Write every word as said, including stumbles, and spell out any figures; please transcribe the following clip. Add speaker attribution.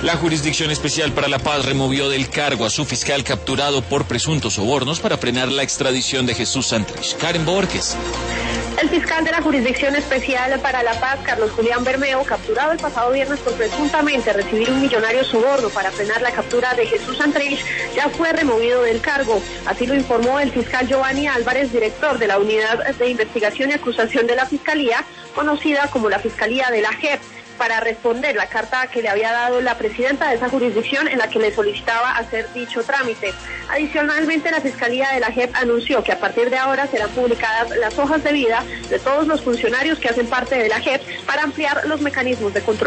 Speaker 1: La Jurisdicción Especial para la Paz removió del cargo a su fiscal capturado por presuntos sobornos para frenar la extradición de Jesús Santrich. Karen Borges.
Speaker 2: El fiscal de la Jurisdicción Especial para la Paz, Carlos Julián Bermeo, capturado el pasado viernes por presuntamente recibir un millonario soborno para frenar la captura de Jesús Santrich, ya fue removido del cargo. Así lo informó el fiscal Giovanni Álvarez, director de la Unidad de Investigación y Acusación de la Fiscalía, conocida como la Fiscalía de la J E P, para responder la carta que le había dado la presidenta de esa jurisdicción en la que le solicitaba hacer dicho trámite. Adicionalmente, la Fiscalía de la J E P anunció que a partir de ahora serán publicadas las hojas de vida de todos los funcionarios que hacen parte de la J E P para ampliar los mecanismos de control.